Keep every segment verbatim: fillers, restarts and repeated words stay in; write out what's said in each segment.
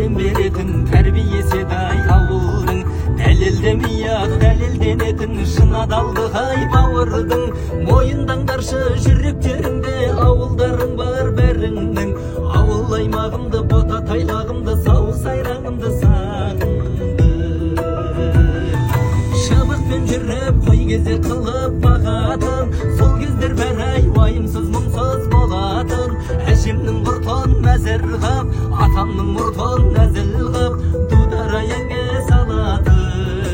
сәлем беретін тәрбиеседай ауылдың, дәлелдемей-ақ дәлелденетін шын адалдық ай бауырдың. Мойындаңдаршы жүректеріңде ауылдарың бар бәріңнің, ауыл аймағымды, бота тайлағымды, сауық сайраңымды сағынды. Шабықпен жүріп қой кезек қылып бағатын, сол кездер бәрі ай уайымсыз мұңсыз болатын. Әжемнің құртын мәзір қап, атамның мұртын нәзіл қап, дудар аяңге салатын.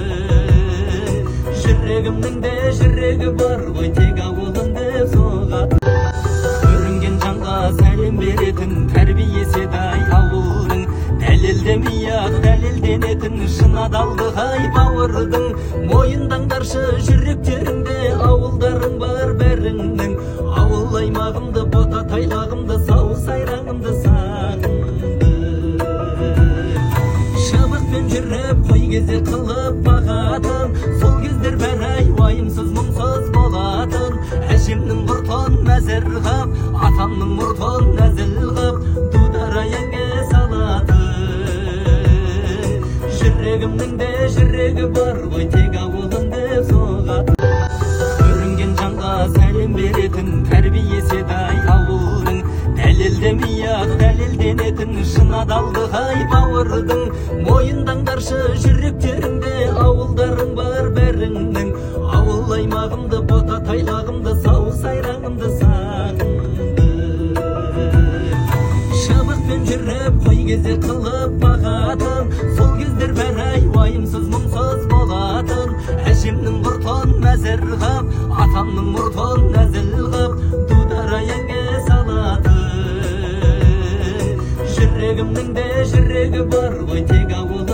Жүрегімнің де жүрегі бар ғой, тек ауылым деп соғатын. Көрінген жанға сәлем беретін тәрбиеседай ауылдың, дәлелдемей-ақ дәлелденетін шын адалдық ай бауырдың. Мойындаңдаршы жүректеріңде ауылдарың бар бәріңнің, ауыл аймағымды, бота тайлағымды, сауық сайраңымды сағынды. Шабықпен жүріп қой кезек қылып бағатын, сол кездер бәрі ай уайымсыз мұңсыз болатын. Әжемнің құртын мәзір қап, атамның мұртын нәзіл қап, дудар аяңге салатын. Жүрегімнің де жүрегі бар ғой, тек ауылым деп соғатын. Көрінген жанға сәлем беретін тәрбиеседай ауылдың, дәлелдемей-ақ дәлелденетін шын адалдық ай бауырдың. Мойындаңдаршы жүректеріңде ауылдарың бар бәріңнің, ауыл аймағымды, бота тайлағымды, сауық сайраңымды сағынды. Шабықпен жүріп қой кезек қылып бағатын, сол кездер бәрі ай уайымсыз мұңсыз болатын. Әжемнің құртын мәзір қап, атамның мұртын нәзіл қап, дудар аяңге салатын. Жүрегімнің де жүрегі бар ғой, тек ауыл